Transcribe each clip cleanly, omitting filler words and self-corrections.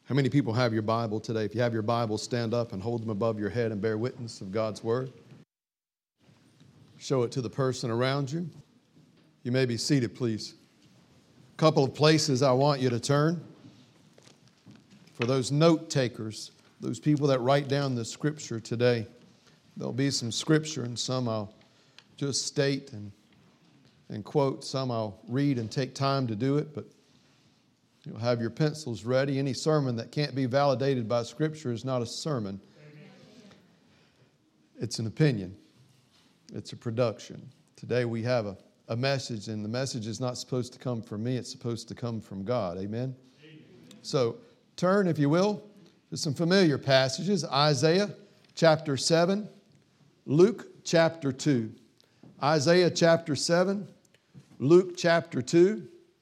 How many people have your Bible today? If you have your Bible, stand up and hold them above your head and bear witness of God's Word. Show it to the person around you. You may be seated, please. A couple of places I want you to turn. For those note takers, those people that write down the Scripture today, there'll be some Scripture, and some I'll just state and quote. Some I'll read and take time to do it, but you'll have your pencils ready. Any sermon that can't be validated by Scripture is not a sermon. It's an opinion. It's a production. Today we have a message, and the message is not supposed to come from me. It's supposed to come from God. Amen? So turn, if you will, to some familiar passages. Isaiah chapter 7, Luke chapter 2. Isaiah chapter 7, Luke chapter 2.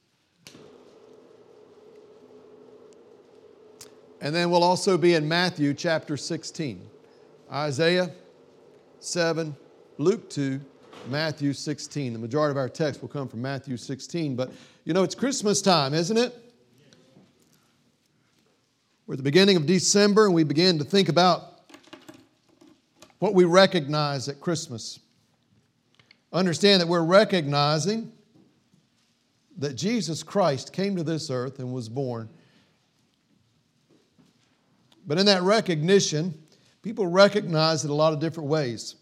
And then we'll also be in Matthew chapter 16. Isaiah 7, Luke 2, Matthew 16. The majority of our text will come from Matthew 16. But, you know, it's Christmas time, isn't it? We're at the beginning of December, and we begin to think about what we recognize at Christmas. Understand that we're recognizing that Jesus Christ came to this earth and was born. But in that recognition, people recognize it a lot of different ways.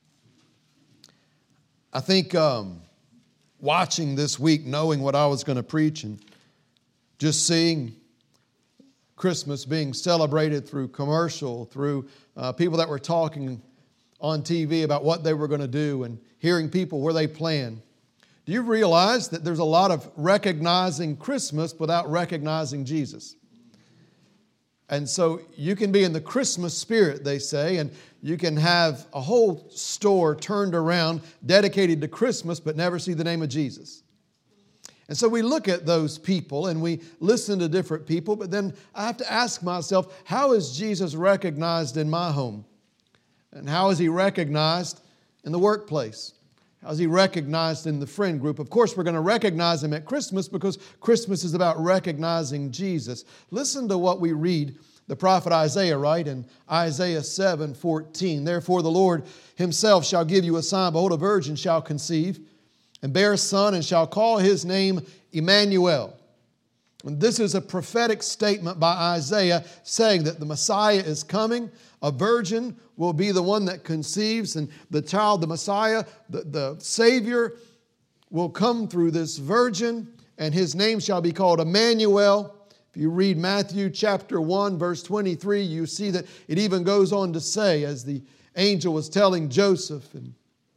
I think watching this week, knowing what I was going to preach and just seeing Christmas being celebrated through commercial, through people that were talking on TV about what they were going to do and hearing people where they plan. Do you realize that there's a lot of recognizing Christmas without recognizing Jesus? And so you can be in the Christmas spirit, they say, and you can have a whole store turned around dedicated to Christmas but never see the name of Jesus. And so we look at those people and we listen to different people, but then I have to ask myself, how is Jesus recognized in my home? And how is He recognized in the workplace? How is He recognized in the friend group? Of course, we're going to recognize Him at Christmas because Christmas is about recognizing Jesus. Listen to what we read, the prophet Isaiah, right? In Isaiah 7:14. Therefore the Lord Himself shall give you a sign. Behold, a virgin shall conceive and bear a son, and shall call His name Emmanuel. And this is a prophetic statement by Isaiah saying that the Messiah is coming. A virgin will be the one that conceives, and the child, the Messiah, the Savior, will come through this virgin, and His name shall be called Emmanuel. If you read Matthew chapter 1, verse 23, you see that it even goes on to say, as the angel was telling Joseph, and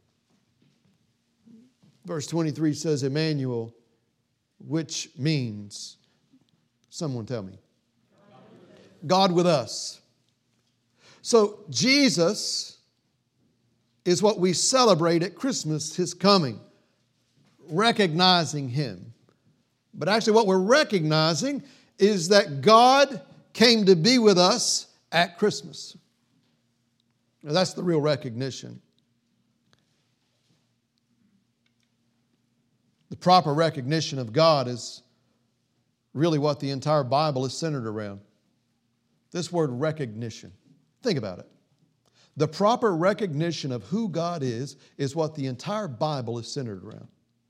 verse 23 says Emmanuel, which means, someone tell me, God with us. So Jesus is what we celebrate at Christmas, His coming, recognizing Him. But actually what we're recognizing is that God came to be with us at Christmas. Now that's the real recognition. The proper recognition of God is really what the entire Bible is centered around. This word recognition. Think about it. The proper recognition of who God is what the entire Bible is centered around.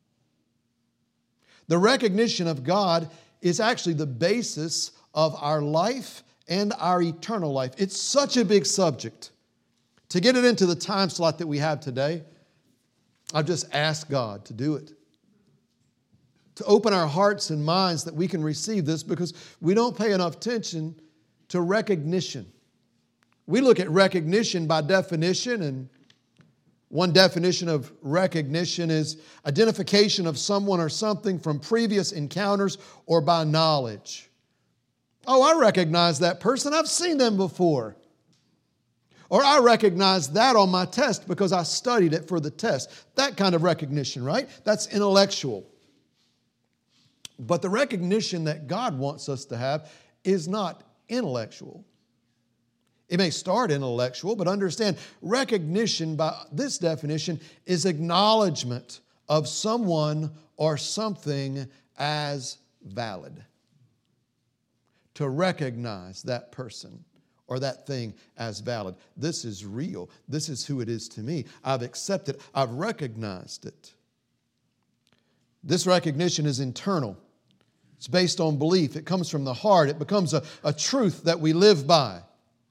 The recognition of God is actually the basis of our life and our eternal life. It's such a big subject. To get it into the time slot that we have today, I've just asked God to do it. To open our hearts and minds that we can receive this, because we don't pay enough attention to recognition. We look at recognition by definition, and one definition of recognition is identification of someone or something from previous encounters or by knowledge. Oh, I recognize that person. I've seen them before. Or I recognize that on my test because I studied it for the test. That kind of recognition, right? That's intellectual. But the recognition that God wants us to have is not intellectual. It may start intellectual, but understand recognition by this definition is acknowledgement of someone or something as valid. to recognize that person or that thing as valid. This is real. This is who it is to me. I've accepted it. I've recognized it. This recognition is internal. It's based on belief. It comes from the heart. It becomes a truth that we live by.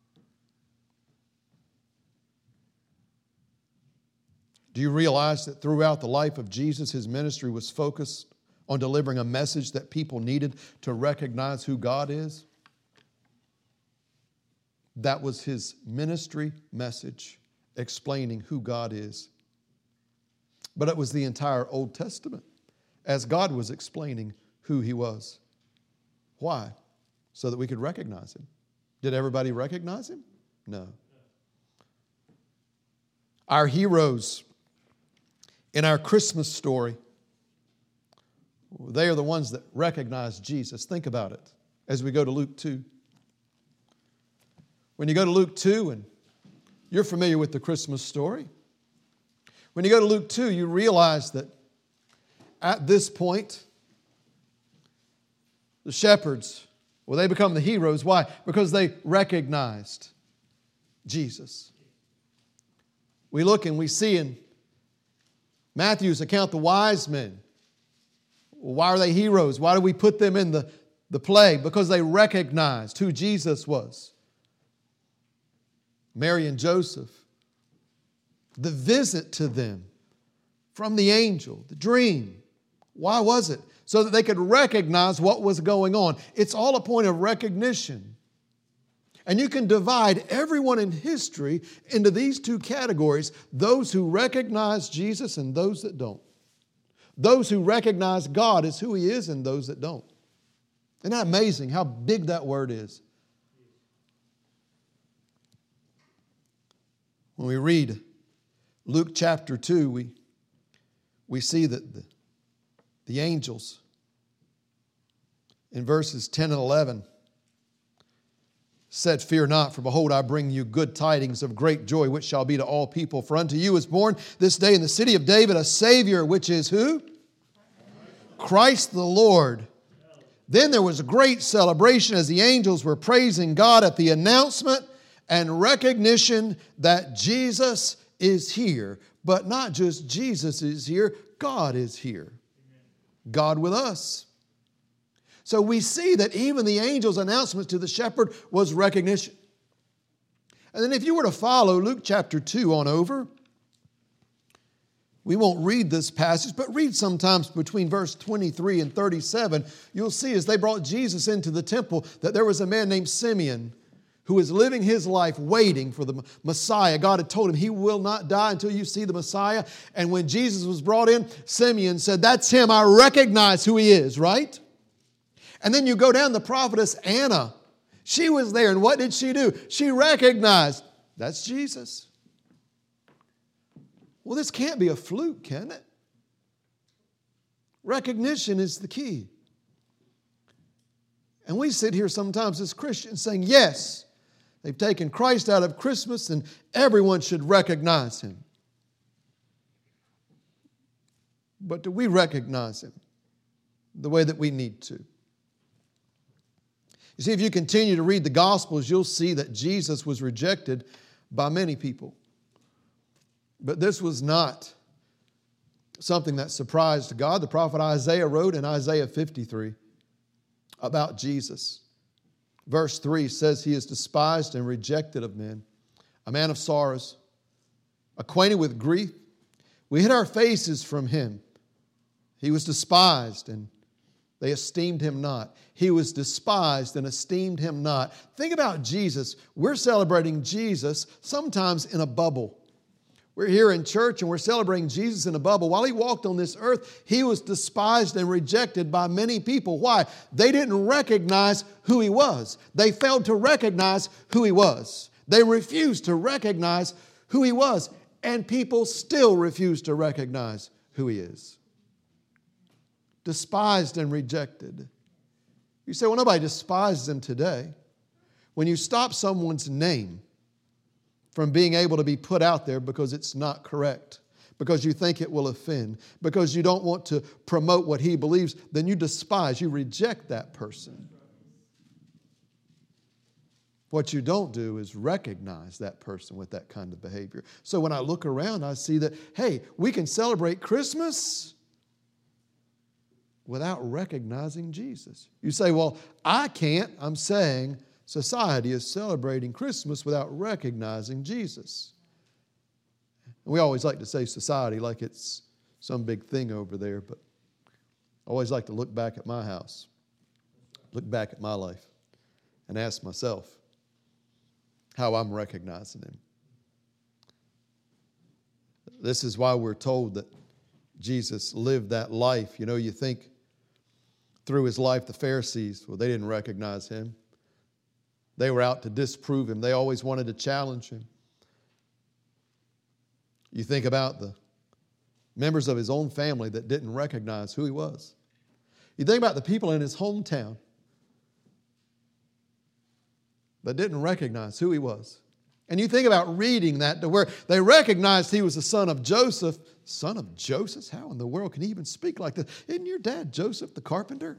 Do you realize that throughout the life of Jesus, his ministry was focused on delivering a message that people needed to recognize who God is? That was his ministry message, explaining who God is. But it was the entire Old Testament as God was explaining who he was. Why? So that we could recognize him. Did everybody recognize him? No. Our heroes in our Christmas story, they are the ones that recognize Jesus. Think about it as we go to Luke 2. When you go to Luke 2, and you're familiar with the Christmas story, when you go to Luke 2, you realize that at this point, the shepherds, well, they become the heroes. Why? Because they recognized Jesus. We look and we see in Matthew's account the wise men. Well, why are they heroes? Why do we put them in the play? Because they recognized who Jesus was. Mary and Joseph, the visit to them from the angel, the dream. Why was it? So that they could recognize what was going on. It's all a point of recognition. And you can divide everyone in history into these two categories: those who recognize Jesus and those that don't. Those who recognize God as who he is and those that don't. Isn't that amazing how big that word is? When we read Luke chapter 2, we see that the angels in verses 10 and 11 said, "Fear not, for behold, I bring you good tidings of great joy, which shall be to all people. For unto you is born this day in the city of David a Savior, which is who? Christ the Lord." Then there was a great celebration as the angels were praising God at the announcement and recognition that Jesus is here. But not just Jesus is here, God is here. God with us. So we see that even the angel's announcement to the shepherd was recognition. And then if you were to follow Luke chapter 2 on over, we won't read this passage, but read sometimes between verse 23 and 37. You'll see as they brought Jesus into the temple that there was a man named Simeon who was living his life waiting for the Messiah. God had told him he will not die until you see the Messiah. And when Jesus was brought in, Simeon said, "That's him. I recognize who he is," right? And then you go down, the prophetess Anna. She was there, and what did she do? She recognized, that's Jesus. Well, this can't be a fluke, can it? Recognition is the key. And we sit here sometimes as Christians saying, yes, they've taken Christ out of Christmas and everyone should recognize him. But do we recognize him the way that we need to? You see, if you continue to read the Gospels, you'll see that Jesus was rejected by many people. But this was not something that surprised God. The prophet Isaiah wrote in Isaiah 53 about Jesus. Verse 3 says, "He is despised and rejected of men, a man of sorrows, acquainted with grief. We hid our faces from him. He was despised and they esteemed him not." He was despised and esteemed him not. Think about Jesus. We're celebrating Jesus sometimes in a bubble. We're here in church and we're celebrating Jesus in a bubble. While he walked on this earth, he was despised and rejected by many people. Why? They didn't recognize who he was. They failed to recognize who he was. They refused to recognize who he was. And people still refuse to recognize who he is. Despised and rejected. You say, well, nobody despises him today. When you stop someone's name from being able to be put out there because it's not correct, because you think it will offend, because you don't want to promote what he believes, then you despise, you reject that person. What you don't do is recognize that person with that kind of behavior. So when I look around, I see that, hey, we can celebrate Christmas without recognizing Jesus. You say, well, I can't. I'm saying society is celebrating Christmas without recognizing Jesus. We always like to say society like it's some big thing over there, but I always like to look back at my house, look back at my life, and ask myself how I'm recognizing Him. This is why we're told that Jesus lived that life. You know, you think through His life, the Pharisees, well, they didn't recognize Him. They were out to disprove Him. They always wanted to challenge Him. You think about the members of His own family that didn't recognize who He was. You think about the people in His hometown that didn't recognize who He was. And you think about reading that to where they recognized He was the son of Joseph. Son of Joseph? How in the world can He even speak like this? Isn't your dad Joseph the carpenter?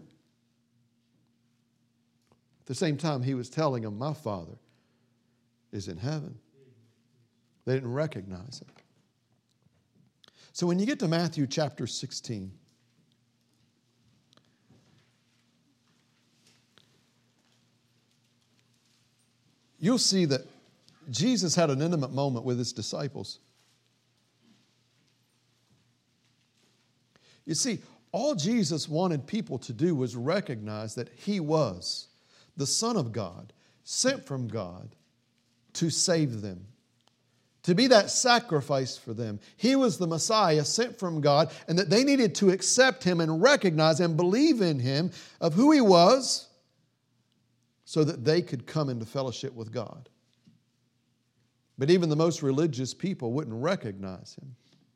At the same time, He was telling them, my Father is in heaven. They didn't recognize Him. So when you get to Matthew chapter 16, you'll see that Jesus had an intimate moment with His disciples. You see, all Jesus wanted people to do was recognize that He was the Son of God, sent from God to save them, to be that sacrifice for them. He was the Messiah sent from God, and that they needed to accept Him and recognize and believe in Him of who He was so that they could come into fellowship with God. But even the most religious people wouldn't recognize Him.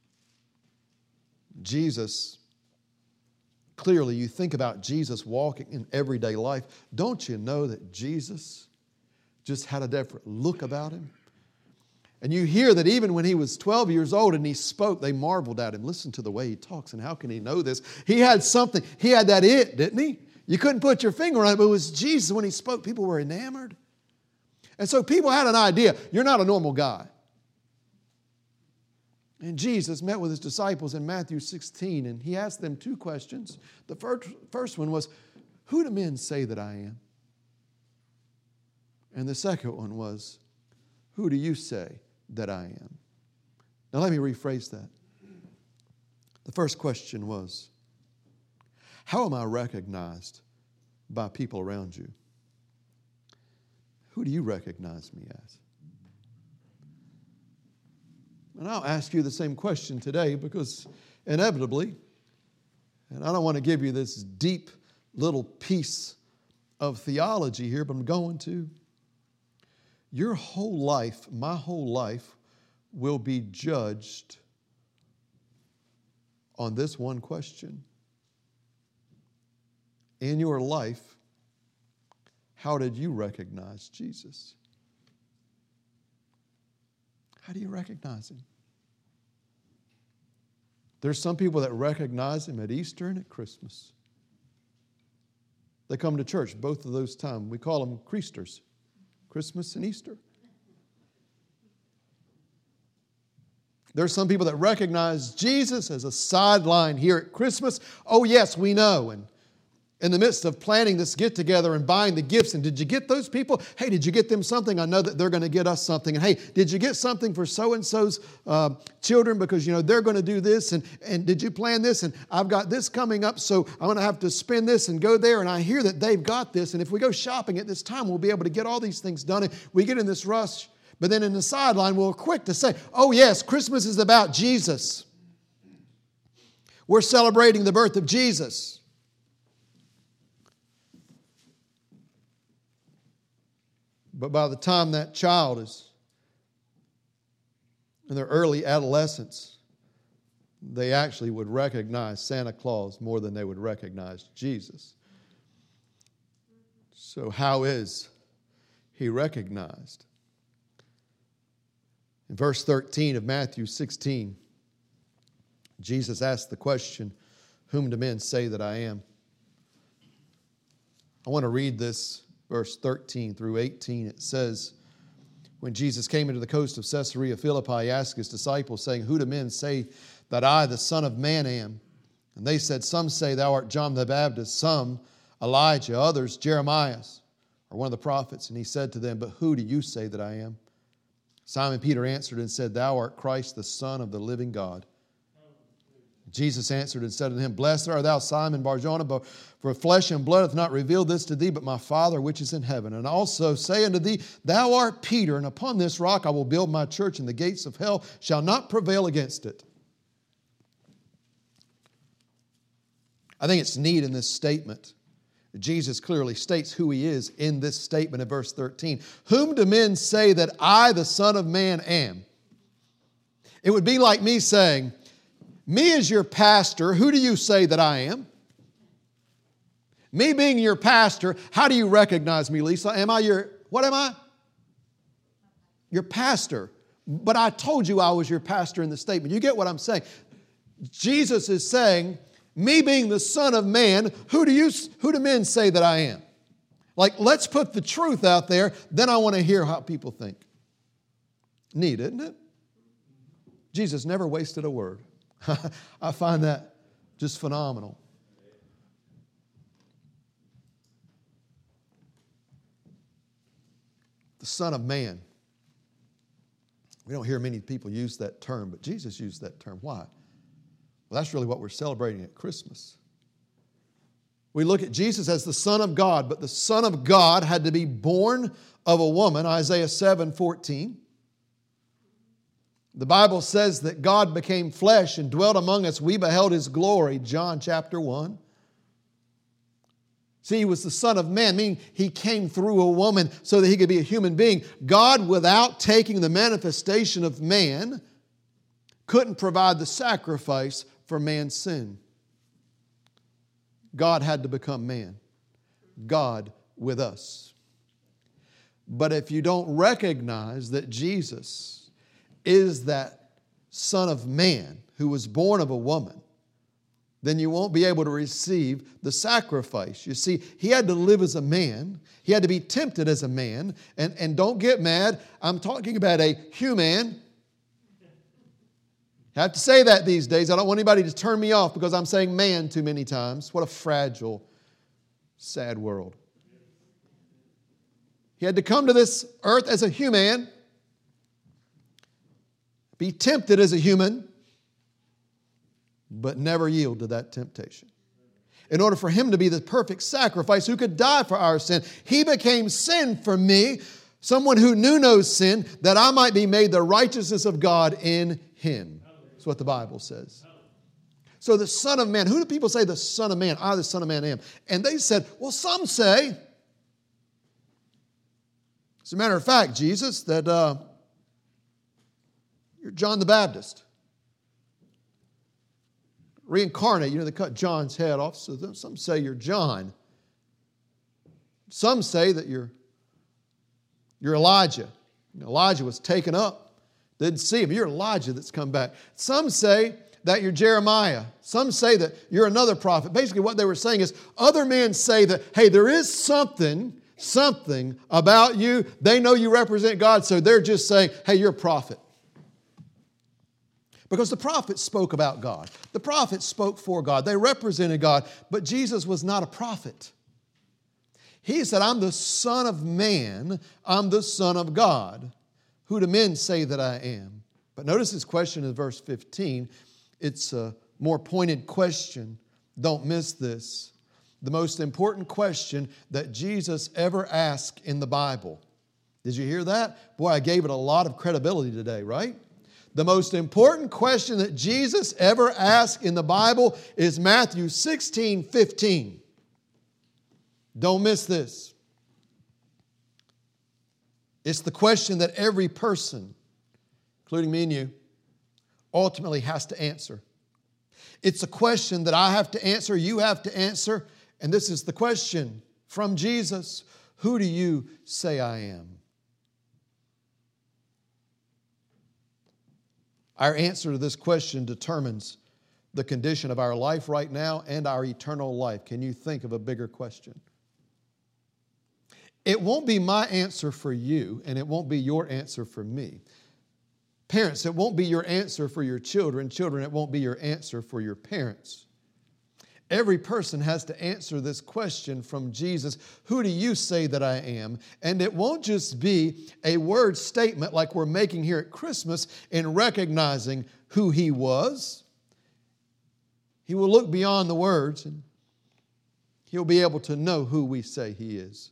Jesus, clearly you think about Jesus walking in everyday life. Don't you know that Jesus just had a different look about Him? And you hear that even when He was 12 years old and He spoke, they marveled at Him. Listen to the way He talks, and how can He know this? He had something. He had that it, didn't He? You couldn't put your finger on it, but it was Jesus. When He spoke, people were enamored. And so people had an idea, you're not a normal guy. And Jesus met with His disciples in Matthew 16, and He asked them two questions. The first one was, who do men say that I am? And the second one was, who do you say that I am? Now let me rephrase that. The first question was, how am I recognized by people around you? Who do you recognize me as? And I'll ask you the same question today because inevitably, and I don't want to give you this deep little piece of theology here, but I'm going to. Your whole life, my whole life, will be judged on this one question. In your life, how did you recognize Jesus? How do you recognize Him? There's some people that recognize Him at Easter and at Christmas. They come to church both of those times. We call them Creasters, Christmas and Easter. There's some people that recognize Jesus as a sideline here at Christmas. Oh yes, we know. And in the midst of planning this get-together and buying the gifts, and did you get those people? Hey, did you get them something? I know that they're going to get us something. And hey, did you get something for so-and-so's children? Because, they're going to do this. And did you plan this? And I've got this coming up, so I'm going to have to spend this and go there. And I hear that they've got this. And if we go shopping at this time, we'll be able to get all these things done. And we get in this rush. But then in the sideline, we're quick to say, oh yes, Christmas is about Jesus. We're celebrating the birth of Jesus. But by the time that child is in their early adolescence, they actually would recognize Santa Claus more than they would recognize Jesus. So how is He recognized? In verse 13 of Matthew 16, Jesus asked the question, whom do men say that I am? I want to read this verse 13 through 18, it says, when Jesus came into the coast of Caesarea Philippi, he asked his disciples, saying, Who do men say that I, the Son of Man, am? And they said, Some say thou art John the Baptist, some Elijah, others Jeremiah, or one of the prophets. And he said to them, But who do you say that I am? Simon Peter answered and said, Thou art Christ, the Son of the living God. Jesus answered and said unto him, Blessed art thou, Simon Bar-Jonah, for flesh and blood hath not revealed this to thee, but my Father which is in heaven. And also say unto thee, Thou art Peter, and upon this rock I will build my church, and the gates of hell shall not prevail against it. I think it's neat in this statement. Jesus clearly states who he is in this statement in verse 13. Whom do men say that I, the Son of Man, am? It would be like me saying, me as your pastor, who do you say that I am? Me being your pastor, how do you recognize me, Lisa? What am I? Your pastor. But I told you I was your pastor in the statement. You get what I'm saying? Jesus is saying, me being the Son of Man, who do men say that I am? Like, let's put the truth out there, then I want to hear how people think. Neat, isn't it? Jesus never wasted a word. I find that just phenomenal. The Son of Man. We don't hear many people use that term, but Jesus used that term. Why? Well, that's really what we're celebrating at Christmas. We look at Jesus as the Son of God, but the Son of God had to be born of a woman, Isaiah 7:14. The Bible says that God became flesh and dwelt among us. We beheld His glory, John chapter 1. See, He was the Son of Man, meaning He came through a woman so that He could be a human being. God, without taking the manifestation of man, couldn't provide the sacrifice for man's sin. God had to become man. God with us. But if you don't recognize that Jesus is that Son of Man who was born of a woman, then you won't be able to receive the sacrifice. You see, He had to live as a man. He had to be tempted as a man. And don't get mad, I'm talking about a human. I have to say that these days. I don't want anybody to turn me off because I'm saying man too many times. What a fragile, sad world. He had to come to this earth as a human, be tempted as a human, but never yield to that temptation. In order for Him to be the perfect sacrifice who could die for our sin, He became sin for me, someone who knew no sin, that I might be made the righteousness of God in Him. That's what the Bible says. So the Son of Man, who do people say the Son of Man? I, the Son of Man, am. And they said, well, some say, as a matter of fact, Jesus, that you're John the Baptist. Reincarnate, they cut John's head off, so some say you're John. Some say that you're Elijah. Elijah was taken up, didn't see him. You're Elijah that's come back. Some say that you're Jeremiah. Some say that you're another prophet. Basically what they were saying is, other men say that, hey, there is something about you. They know you represent God, so they're just saying, hey, you're a prophet. Because the prophets spoke about God. The prophets spoke for God. They represented God. But Jesus was not a prophet. He said, I'm the Son of Man. I'm the Son of God. Who do men say that I am? But notice his question in verse 15. It's a more pointed question. Don't miss this. The most important question that Jesus ever asked in the Bible. Did you hear that? Boy, I gave it a lot of credibility today, right? The most important question that Jesus ever asked in the Bible is Matthew 16:15. Don't miss this. It's the question that every person, including me and you, ultimately has to answer. It's a question that I have to answer, you have to answer, and this is the question from Jesus. Who do you say I am? Our answer to this question determines the condition of our life right now and our eternal life. Can you think of a bigger question? It won't be my answer for you, and it won't be your answer for me. Parents, it won't be your answer for your children. Children, it won't be your answer for your parents. Every person has to answer this question from Jesus, who do you say that I am? And it won't just be a word statement like we're making here at Christmas in recognizing who He was. He will look beyond the words and He'll be able to know who we say He is.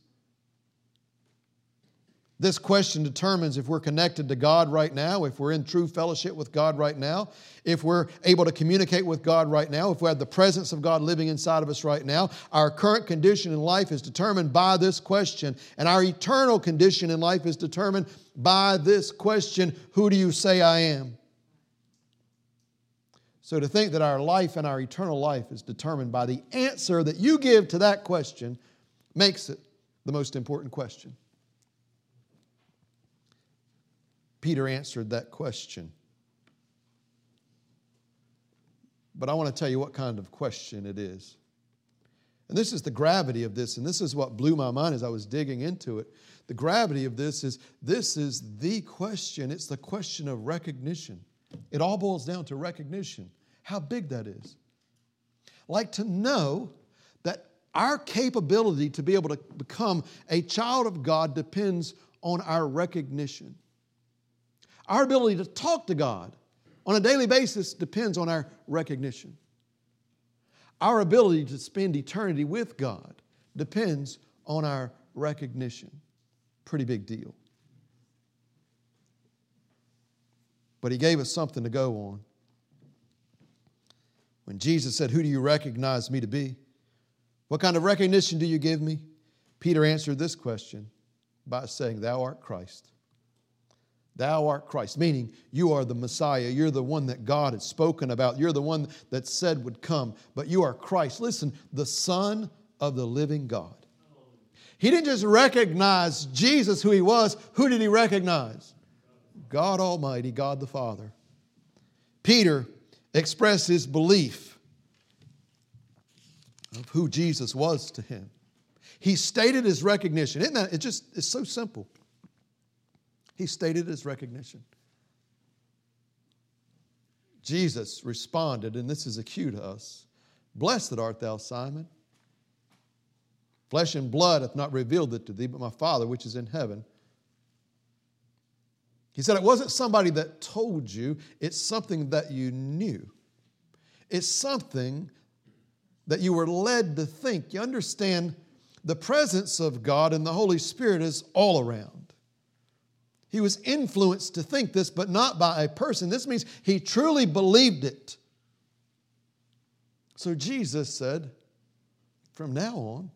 This question determines if we're connected to God right now, if we're in true fellowship with God right now, if we're able to communicate with God right now, if we have the presence of God living inside of us right now. Our current condition in life is determined by this question, and our eternal condition in life is determined by this question, who do you say I am? So to think that our life and our eternal life is determined by the answer that you give to that question makes it the most important question. Peter answered that question. But I want to tell you what kind of question it is. And this is the gravity of this, and this is what blew my mind as I was digging into it. The gravity of this is the question. It's the question of recognition. It all boils down to recognition. How big that is. Like to know that our capability to be able to become a child of God depends on our recognition. Our ability to talk to God on a daily basis depends on our recognition. Our ability to spend eternity with God depends on our recognition. Pretty big deal. But He gave us something to go on. When Jesus said, who do you recognize me to be? What kind of recognition do you give me? Peter answered this question by saying, thou art Christ. Thou art Christ, meaning you are the Messiah. You're the one that God had spoken about. You're the one that said would come. But you are Christ. Listen, the Son of the living God. He didn't just recognize Jesus, who He was. Who did He recognize? God Almighty, God the Father. Peter expressed his belief of who Jesus was to him. He stated his recognition. Isn't that? It's so simple. He stated his recognition. Jesus responded, and this is a cue to us. Blessed art thou, Simon. Flesh and blood hath not revealed it to thee, but my Father which is in heaven. He said it wasn't somebody that told you, it's something that you knew. It's something that you were led to think. You understand, the presence of God and the Holy Spirit is all around. He was influenced to think this, but not by a person. This means he truly believed it. So Jesus said, from now on,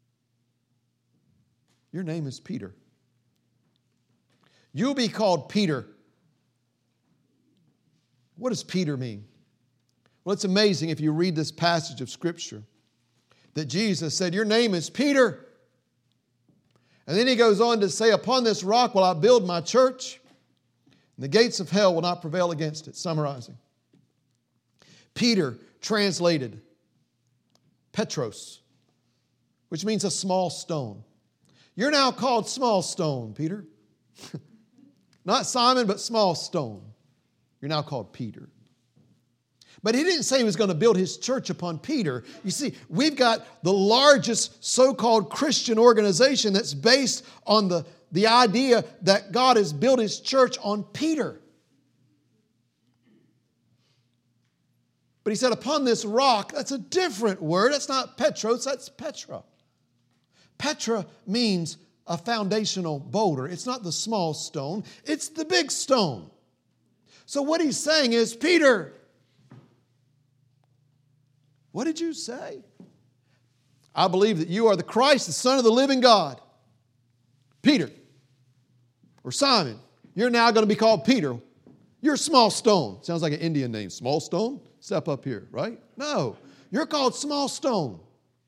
your name is Peter. You'll be called Peter. What does Peter mean? Well, it's amazing if you read this passage of Scripture that Jesus said, your name is Peter. And then He goes on to say, upon this rock will I build my church, and the gates of hell will not prevail against it. Summarizing. Peter translated Petros, which means a small stone. You're now called small stone, Peter. Not Simon, but small stone. You're now called Peter. But He didn't say He was going to build His church upon Peter. You see, we've got the largest so-called Christian organization that's based on the idea that God has built His church on Peter. But He said, upon this rock, that's a different word. That's not Petros, that's Petra. Petra means a foundational boulder. It's not the small stone, it's the big stone. So what He's saying is, Peter, what did you say? I believe that you are the Christ, the Son of the living God. Peter, or Simon, you're now going to be called Peter. You're a small stone. Sounds like an Indian name. Small stone? Step up here, right? No, you're called small stone.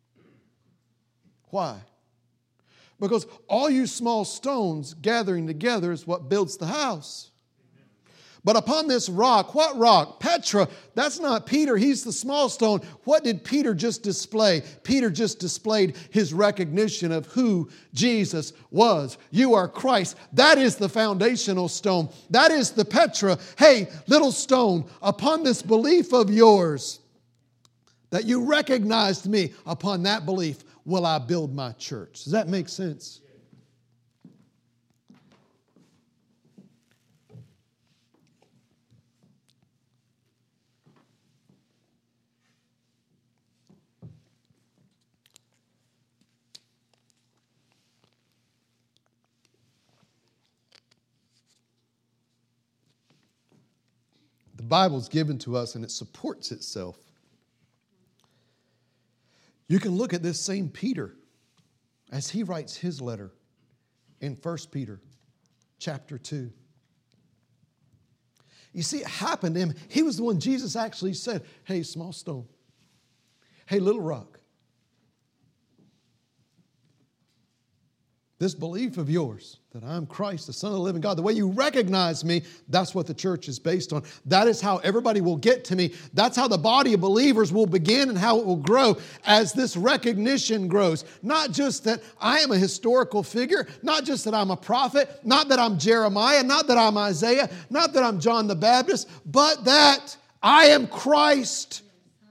Why? Because all you small stones gathering together is what builds the house. But upon this rock, what rock? Petra. That's not Peter. He's the small stone. What did Peter just display? Peter just displayed his recognition of who Jesus was. You are Christ. That is the foundational stone. That is the Petra. Hey, little stone, upon this belief of yours, that you recognized me, upon that belief will I build my church. Does that make sense? The Bible's given to us and it supports itself. You can look at this same Peter as he writes his letter in 1 Peter chapter 2. You see, it happened to him. He was the one Jesus actually said, hey, small stone. Hey, little rock. This belief of yours that I'm Christ, the Son of the living God, the way you recognize me, that's what the church is based on. That is how everybody will get to me. That's how the body of believers will begin and how it will grow as this recognition grows. Not just that I am a historical figure, not just that I'm a prophet, not that I'm Jeremiah, not that I'm Isaiah, not that I'm John the Baptist, but that I am Christ.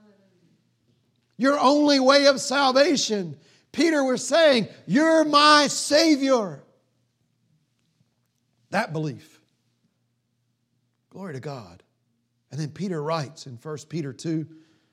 Your only way of salvation. Peter was saying, you're my Savior. That belief. Glory to God. And then Peter writes in 1 Peter 2,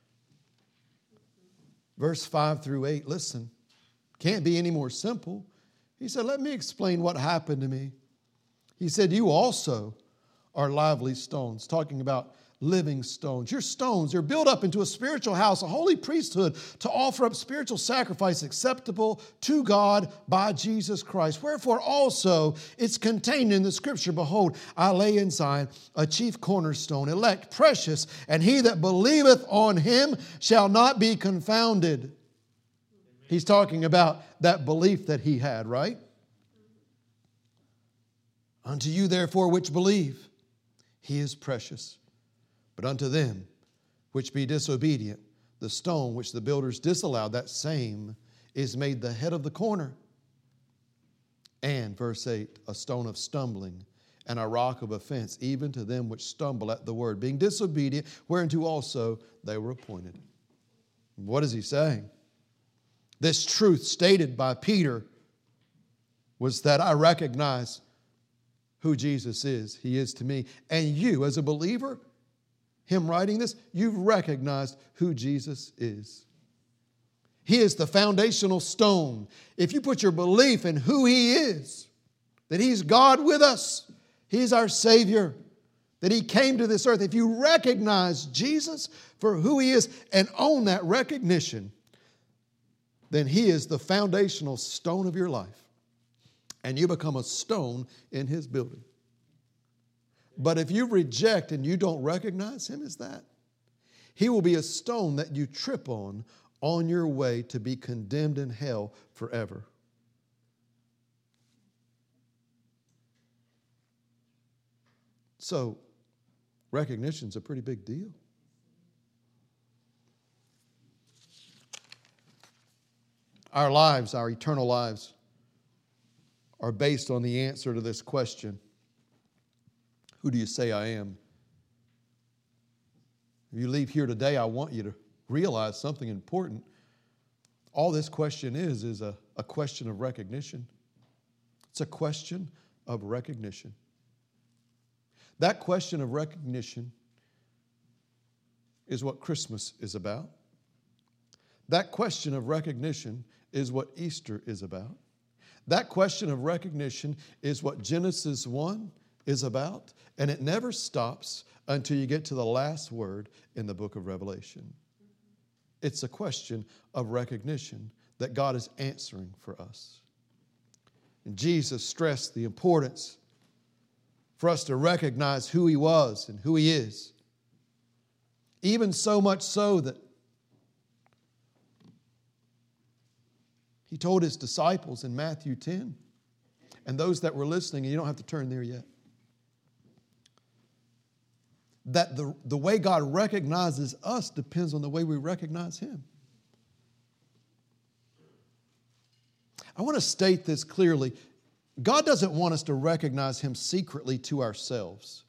verse 5 through 8, listen, can't be any more simple. He said, let me explain what happened to me. He said, you also are lively stones, talking about living stones. Your stones are built up into a spiritual house, a holy priesthood, to offer up spiritual sacrifice acceptable to God by Jesus Christ. Wherefore also it's contained in the scripture, behold, I lay in Zion a chief cornerstone, elect, precious, and he that believeth on him shall not be confounded. He's talking about that belief that he had, right? Unto you therefore which believe, he is precious. But unto them which be disobedient, the stone which the builders disallowed, that same is made the head of the corner. And, verse 8, a stone of stumbling and a rock of offense, even to them which stumble at the word, being disobedient, whereunto also they were appointed. What is he saying? This truth stated by Peter was that I recognize who Jesus is. He is to me. And you, as a believer, him writing this, you've recognized who Jesus is. He is the foundational stone. If you put your belief in who He is, that He's God with us, He's our Savior, that He came to this earth, if you recognize Jesus for who He is and own that recognition, then He is the foundational stone of your life. And you become a stone in His building. But if you reject and you don't recognize Him as that, He will be a stone that you trip on your way to be condemned in hell forever. So, recognition's a pretty big deal. Our lives, our eternal lives, are based on the answer to this question. Who do you say I am? If you leave here today, I want you to realize something important. All this question is a question of recognition. It's a question of recognition. That question of recognition is what Christmas is about. That question of recognition is what Easter is about. That question of recognition is what Genesis 1 is about, and it never stops until you get to the last word in the book of Revelation. It's a question of recognition that God is answering for us. And Jesus stressed the importance for us to recognize who He was and who He is. Even so much so that He told His disciples in Matthew 10, and those that were listening, and you don't have to turn there yet, that the way God recognizes us depends on the way we recognize Him. I want to state this clearly. God doesn't want us to recognize Him secretly to ourselves.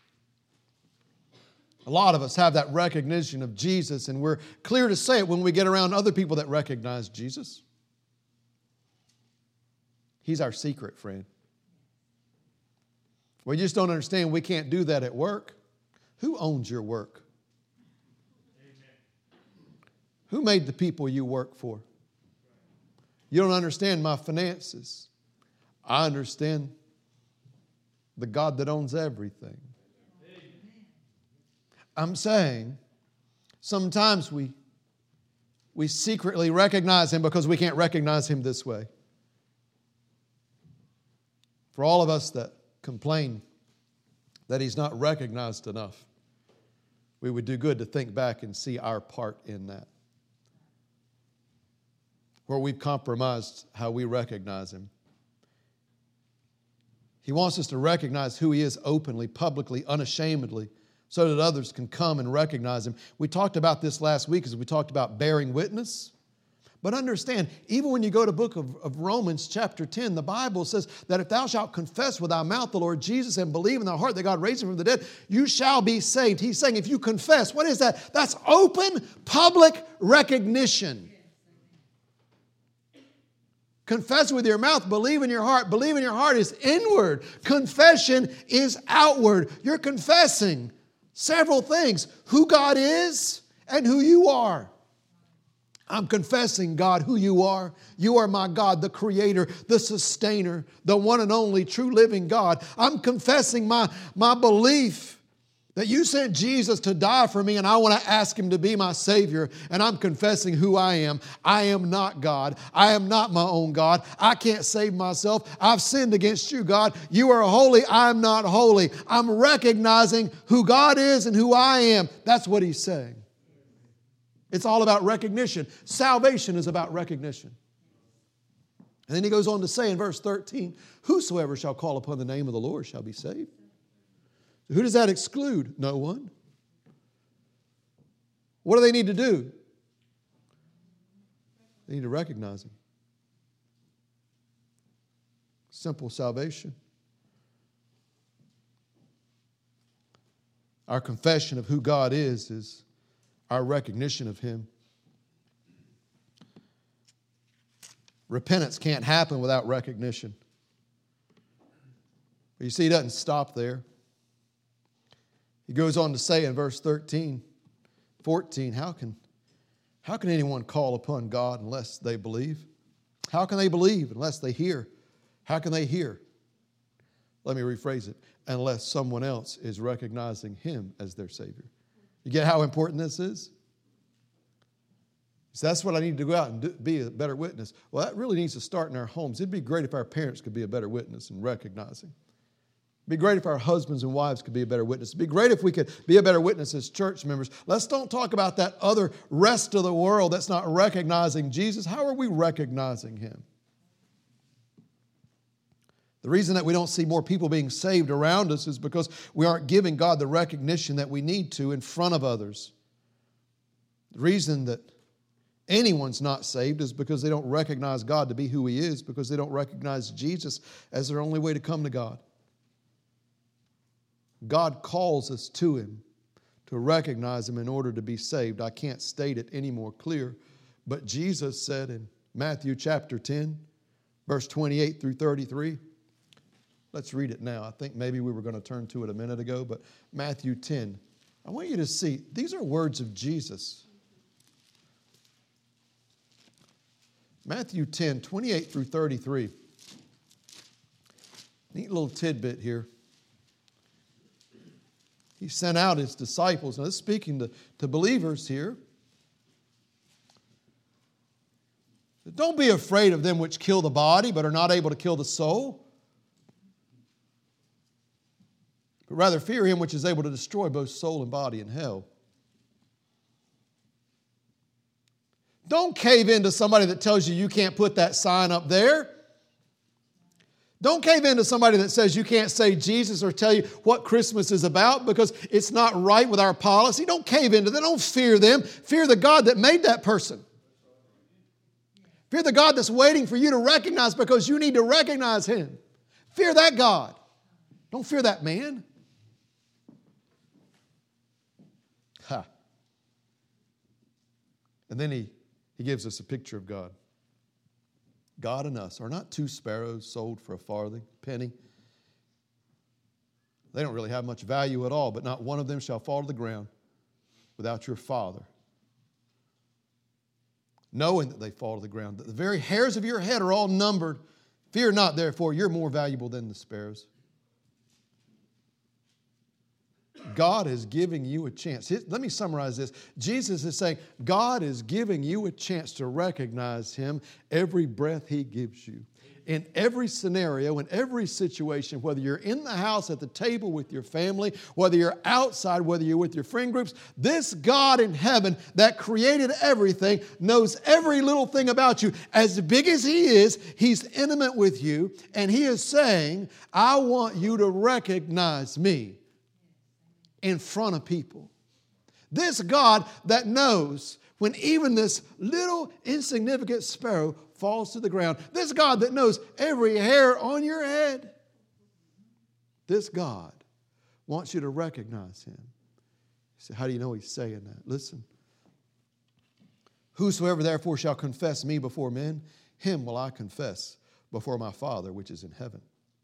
A lot of us have that recognition of Jesus, and we're clear to say it when we get around other people that recognize Jesus. He's our secret friend. We just don't understand we can't do that at work. Who owns your work? Amen. Who made the people you work for? You don't understand my finances. I understand the God that owns everything. I'm saying sometimes we secretly recognize Him because we can't recognize Him this way. For all of us that complain that He's not recognized enough, we would do good to think back and see our part in that. Where we've compromised how we recognize Him. He wants us to recognize who He is openly, publicly, unashamedly, so that others can come and recognize Him. We talked about this last week as we talked about bearing witness. But understand, even when you go to the book of Romans chapter 10, the Bible says that if thou shalt confess with thy mouth the Lord Jesus and believe in thy heart that God raised Him from the dead, you shall be saved. He's saying if you confess, what is that? That's open, public recognition. Confess with your mouth, believe in your heart. Believe in your heart is inward. Confession is outward. You're confessing several things: who God is and who you are. I'm confessing, God, who you are. You are my God, the creator, the sustainer, the one and only true living God. I'm confessing my belief that you sent Jesus to die for me, and I want to ask Him to be my Savior. And I'm confessing who I am. I am not God. I am not my own God. I can't save myself. I've sinned against you, God. You are holy. I'm not holy. I'm recognizing who God is and who I am. That's what He's saying. It's all about recognition. Salvation is about recognition. And then He goes on to say in verse 13, whosoever shall call upon the name of the Lord shall be saved. Who does that exclude? No one. What do they need to do? They need to recognize Him. Simple salvation. Our confession of who God is our recognition of Him. Repentance can't happen without recognition. But you see, He doesn't stop there. He goes on to say in verse 13, 14, how can anyone call upon God unless they believe? How can they believe unless they hear? How can they hear? Let me rephrase it. Unless someone else is recognizing Him as their Savior. You get how important this is? So that's what I need to go out and be a better witness. Well, that really needs to start in our homes. It'd be great if our parents could be a better witness in recognizing. It'd be great if our husbands and wives could be a better witness. It'd be great if we could be a better witness as church members. Let's don't talk about that other rest of the world that's not recognizing Jesus. How are we recognizing Him? The reason that we don't see more people being saved around us is because we aren't giving God the recognition that we need to in front of others. The reason that anyone's not saved is because they don't recognize God to be who He is, because they don't recognize Jesus as their only way to come to God. God calls us to Him to recognize Him in order to be saved. I can't state it any more clear, but Jesus said in Matthew chapter 10, verse 28 through 33, let's read it now. I think maybe we were going to turn to it a minute ago, but Matthew 10. I want you to see, these are words of Jesus. Matthew 10, 28 through 33. Neat little tidbit here. He sent out His disciples. Now, this is speaking to believers here. Don't be afraid of them which kill the body, but are not able to kill the soul. But rather fear Him which is able to destroy both soul and body in hell. Don't cave into somebody that tells you you can't put that sign up there. Don't cave into somebody that says you can't say Jesus or tell you what Christmas is about because it's not right with our policy. Don't cave into them. Don't fear them. Fear the God that made that person. Fear the God that's waiting for you to recognize because you need to recognize Him. Fear that God. Don't fear that man. Ha. And then he gives us a picture of God. God and us are not two sparrows sold for a farthing, penny. They don't really have much value at all, but not one of them shall fall to the ground without your Father knowing that they fall to the ground, that the very hairs of your head are all numbered. Fear not, therefore, you're more valuable than the sparrows. God is giving you a chance. Let me summarize this. Jesus is saying, God is giving you a chance to recognize Him every breath He gives you. In every scenario, in every situation, whether you're in the house, at the table with your family, whether you're outside, whether you're with your friend groups, this God in heaven that created everything knows every little thing about you. As big as He is, He's intimate with you, and He is saying, I want you to recognize me in front of people. This God that knows when even this little insignificant sparrow falls to the ground. This God that knows every hair on your head. This God wants you to recognize Him. You say, how do you know He's saying that? Listen. Whosoever therefore shall confess me before men, him will I confess before my Father which is in heaven.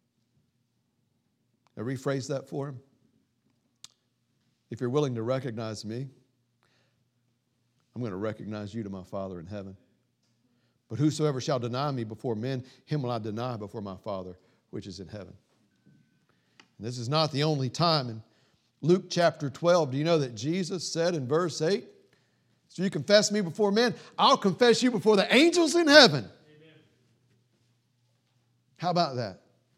Now rephrase that for him. If you're willing to recognize me, I'm going to recognize you to my Father in heaven. But whosoever shall deny me before men, him will I deny before my Father which is in heaven. And this is not the only time. In Luke chapter 12, do you know that Jesus said in verse 8, so you confess me before men, I'll confess you before the angels in heaven. Amen. How about that?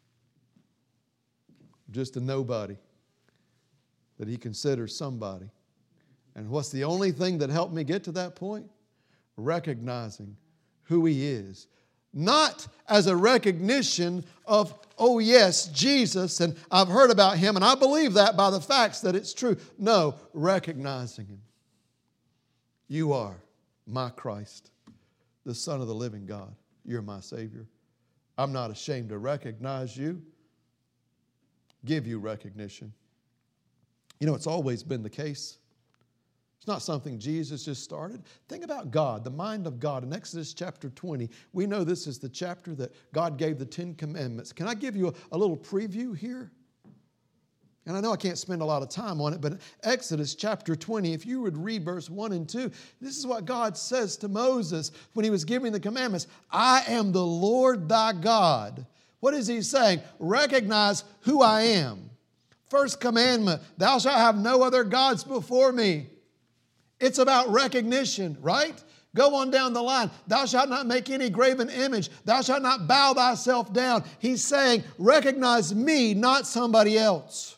Just a nobody that He considers somebody. And what's the only thing that helped me get to that point? Recognizing who He is. Not as a recognition of, oh yes, Jesus, and I've heard about Him, and I believe that by the facts that it's true. No, recognizing Him. You are my Christ, the Son of the living God. You're my Savior. I'm not ashamed to recognize you, give you recognition. You know, it's always been the case. It's not something Jesus just started. Think about God, the mind of God. In Exodus chapter 20, we know this is the chapter that God gave the 10 Commandments. Can I give you a little preview here? And I know I can't spend a lot of time on it, but Exodus chapter 20, if you would read verse 1 and 2, this is what God says to Moses when He was giving the commandments. I am the Lord thy God. What is He saying? Recognize who I am. First commandment, thou shalt have no other gods before me. It's about recognition, right? Go on down the line. Thou shalt not make any graven image. Thou shalt not bow thyself down. He's saying, recognize me, not somebody else.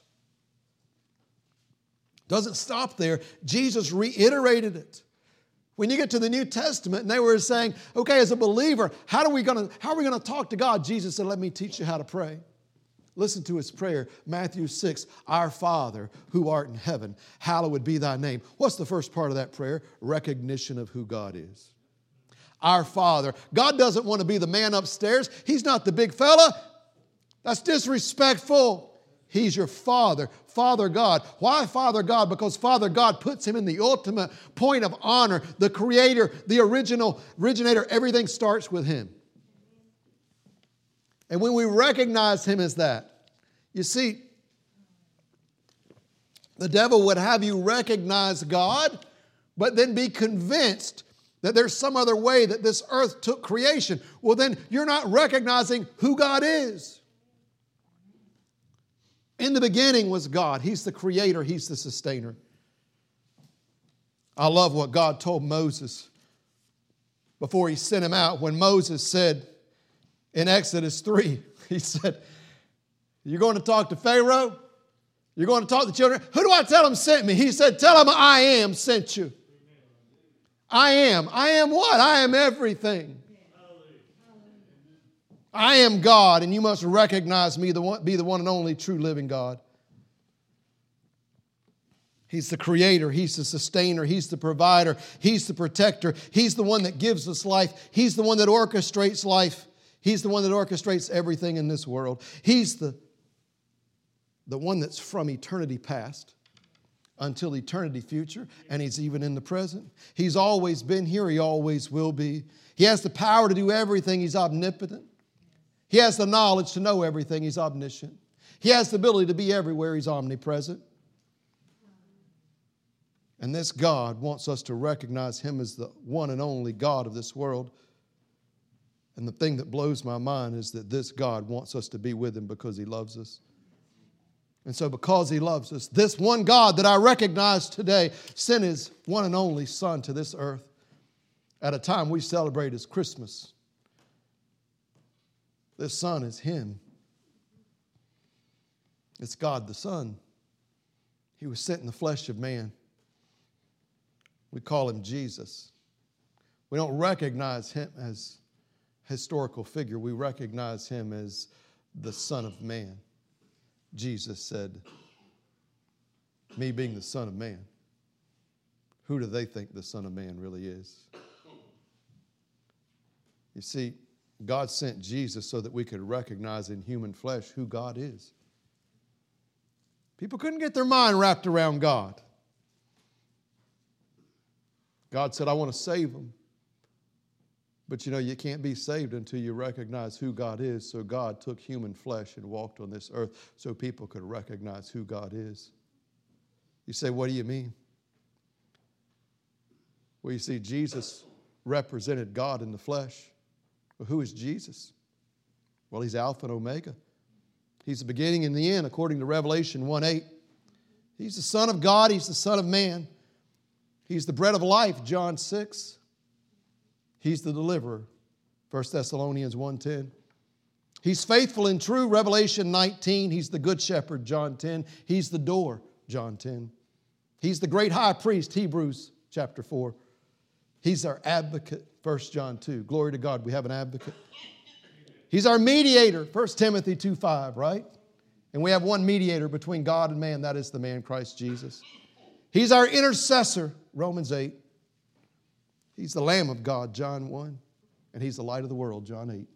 Doesn't stop there. Jesus reiterated it. When you get to the New Testament and they were saying, okay, as a believer, how are we going to talk to God? Jesus said, let me teach you how to pray. Listen to His prayer, Matthew 6, Our Father who art in heaven, hallowed be thy name. What's the first part of that prayer? Recognition of who God is. Our Father. God doesn't want to be the man upstairs. He's not the big fella. That's disrespectful. He's your Father, Father God. Why Father God? Because Father God puts Him in the ultimate point of honor. The Creator, the originator, everything starts with Him. And when we recognize Him as that, you see, the devil would have you recognize God, but then be convinced that there's some other way that this earth took creation. Well, then you're not recognizing who God is. In the beginning was God. He's the creator. He's the sustainer. I love what God told Moses before He sent him out. When Moses said, in Exodus 3, He said, you're going to talk to Pharaoh? You're going to talk to the children? Who do I tell them sent me? He said, tell them I am sent you. I am. I am what? I am everything. I am God, and you must recognize me, be the one and only true living God. He's the creator. He's the sustainer. He's the provider. He's the protector. He's the one that gives us life. He's the one that orchestrates life. He's the one that orchestrates everything in this world. He's the one that's from eternity past until eternity future, and He's even in the present. He's always been here. He always will be. He has the power to do everything. He's omnipotent. He has the knowledge to know everything. He's omniscient. He has the ability to be everywhere. He's omnipresent. And this God wants us to recognize Him as the one and only God of this world. And the thing that blows my mind is that this God wants us to be with Him because He loves us. And so because He loves us, this one God that I recognize today sent His one and only Son to this earth at a time we celebrate as Christmas. This Son is Him. It's God the Son. He was sent in the flesh of man. We call Him Jesus. We don't recognize Him as a historical figure. We recognize Him as the Son of Man. Jesus said, me being the Son of Man, who do they think the Son of Man really is? You see, God sent Jesus so that we could recognize in human flesh who God is. People couldn't get their mind wrapped around God. God said, I want to save them. But you know, you can't be saved until you recognize who God is. So God took human flesh and walked on this earth so people could recognize who God is. You say, what do you mean? Well, you see, Jesus represented God in the flesh. Well, who is Jesus? Well, He's Alpha and Omega. He's the beginning and the end, according to Revelation 1:8. He's the Son of God. He's the Son of Man. He's the bread of life, John 6. He's the deliverer, 1 Thessalonians 1:10. He's faithful and true, Revelation 19. He's the good shepherd, John 10. He's the door, John 10. He's the great high priest, Hebrews chapter 4. He's our advocate, 1 John 2. Glory to God, we have an advocate. He's our mediator, 1 Timothy 2:5, right? And we have one mediator between God and man, that is the man Christ Jesus. He's our intercessor, Romans 8. He's the Lamb of God, John 1. And He's the light of the world, John 8.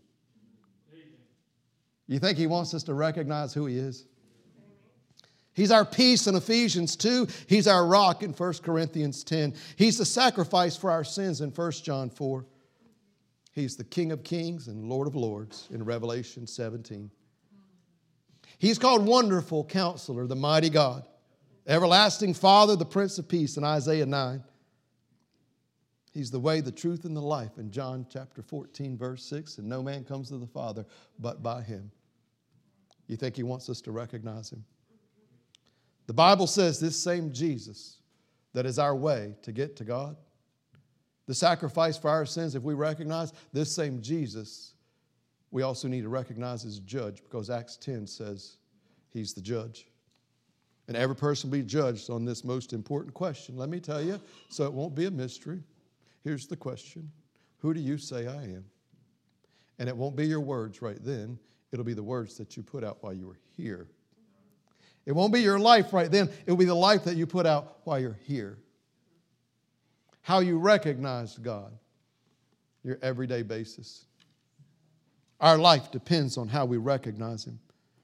You think He wants us to recognize who He is? He's our peace in Ephesians 2. He's our rock in 1 Corinthians 10. He's the sacrifice for our sins in 1 John 4. He's the King of Kings and Lord of Lords in Revelation 17. He's called Wonderful Counselor, the Mighty God. Everlasting Father, the Prince of Peace in Isaiah 9. He's the way, the truth, and the life in John chapter 14, verse 6. And no man comes to the Father but by Him. You think He wants us to recognize Him? The Bible says this same Jesus that is our way to get to God, the sacrifice for our sins, if we recognize this same Jesus, we also need to recognize as judge, because Acts 10 says He's the judge. And every person will be judged on this most important question. Let me tell you, so it won't be a mystery. Here's the question. Who do you say I am? And it won't be your words right then. It'll be the words that you put out while you were here. It won't be your life right then. It'll be the life that you put out while you're here. How you recognize God, your everyday basis. Our life depends on how we recognize Him.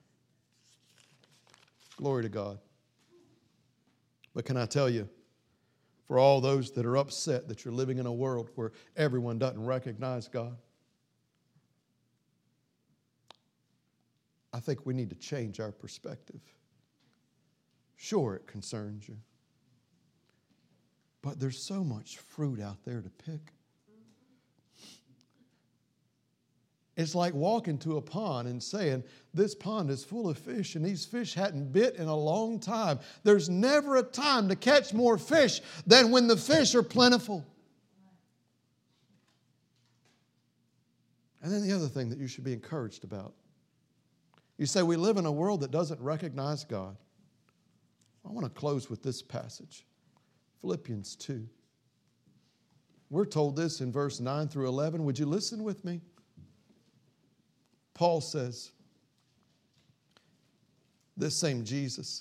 Glory to God. But can I tell you, for all those that are upset that you're living in a world where everyone doesn't recognize God, I think we need to change our perspective. Sure, it concerns you. But there's so much fruit out there to pick. It's like walking to a pond and saying, this pond is full of fish and these fish hadn't bit in a long time. There's never a time to catch more fish than when the fish are plentiful. And then the other thing that you should be encouraged about. You say, we live in a world that doesn't recognize God. I want to close with this passage. Philippians 2. We're told this in verse 9 through 11. Would you listen with me? Paul says, this same Jesus,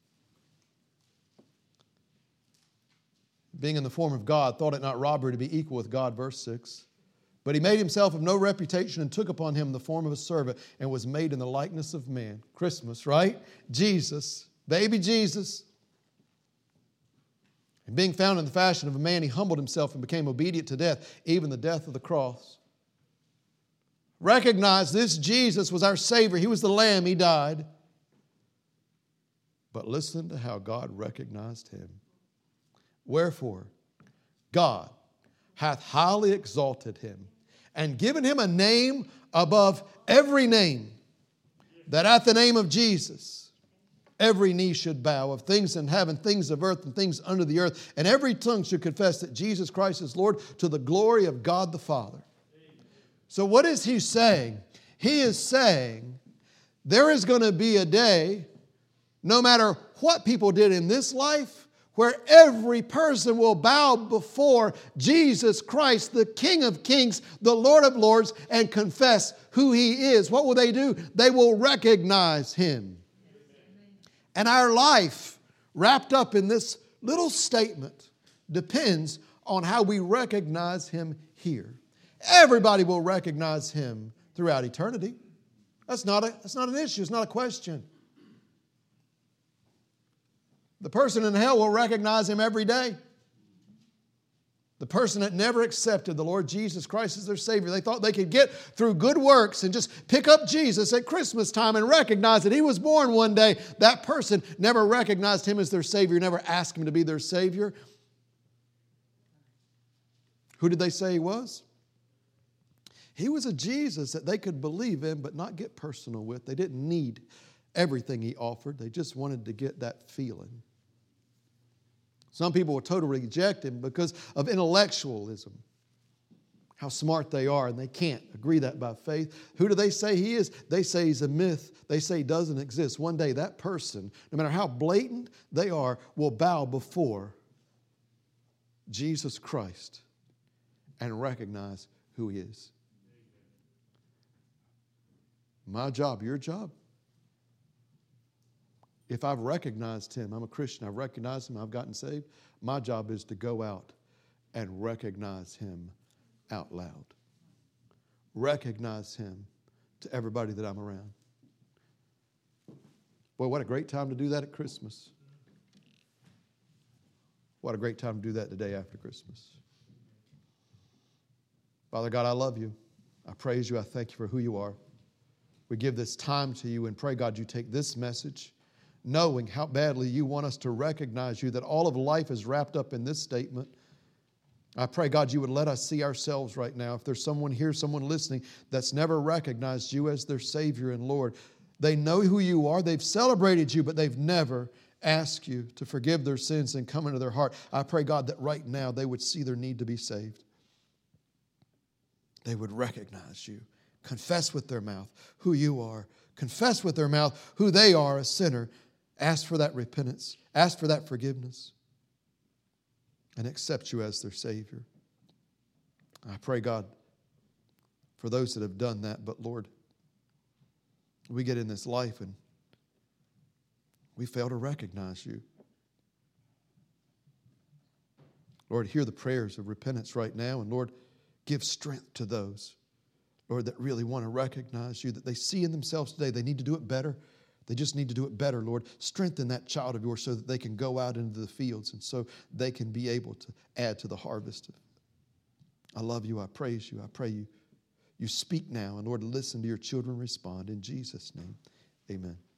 being in the form of God, thought it not robbery to be equal with God, verse 6. But he made himself of no reputation and took upon him the form of a servant and was made in the likeness of man. Christmas, right? Jesus, baby Jesus. And being found in the fashion of a man, he humbled himself and became obedient to death, even the death of the cross. Recognize this Jesus was our Savior. He was the Lamb. He died. But listen to how God recognized him. Wherefore, God hath highly exalted him and given him a name above every name, that at the name of Jesus every knee should bow, of things in heaven, things of earth, and things under the earth, and every tongue should confess that Jesus Christ is Lord, to the glory of God the Father. So what is he saying? He is saying there is going to be a day, no matter what people did in this life, where every person will bow before Jesus Christ, the King of Kings, the Lord of Lords, and confess who He is. What will they do? They will recognize Him. And our life, wrapped up in this little statement, depends on how we recognize Him here. Everybody will recognize Him throughout eternity. That's not an issue. It's not a question. The person in hell will recognize Him every day. The person that never accepted the Lord Jesus Christ as their Savior, they thought they could get through good works and just pick up Jesus at Christmas time and recognize that He was born one day. That person never recognized Him as their Savior, never asked Him to be their Savior. Who did they say He was? He was a Jesus that they could believe in but not get personal with. They didn't need everything He offered. They just wanted to get that feeling. Some people will totally reject Him because of intellectualism, how smart they are, and they can't agree that by faith. Who do they say He is? They say He's a myth. They say He doesn't exist. One day that person, no matter how blatant they are, will bow before Jesus Christ and recognize who He is. My job, your job, if I've recognized Him, I'm a Christian, I've recognized Him, I've gotten saved, my job is to go out and recognize Him out loud. Recognize Him to everybody that I'm around. Boy, what a great time to do that at Christmas. What a great time to do that the day after Christmas. Father God, I love You. I praise You. I thank You for who You are. We give this time to You and pray, God, You take this message, knowing how badly You want us to recognize You, that all of life is wrapped up in this statement. I pray, God, You would let us see ourselves right now. If there's someone here, someone listening that's never recognized You as their Savior and Lord, they know who You are, they've celebrated You, but they've never asked You to forgive their sins and come into their heart. I pray, God, that right now they would see their need to be saved. They would recognize You. Confess with their mouth who You are. Confess with their mouth who they are, a sinner. Ask for that repentance. Ask for that forgiveness. And accept You as their Savior. I pray, God, for those that have done that. But Lord, we get in this life and we fail to recognize You. Lord, hear the prayers of repentance right now. And Lord, give strength to those, Lord, that really want to recognize You, that they see in themselves today they need to do it better. They just need to do it better, Lord. Strengthen that child of Yours so that they can go out into the fields and so they can be able to add to the harvest. I love You. I praise You. I pray You speak now. And Lord, listen to Your children respond. In Jesus' name, amen.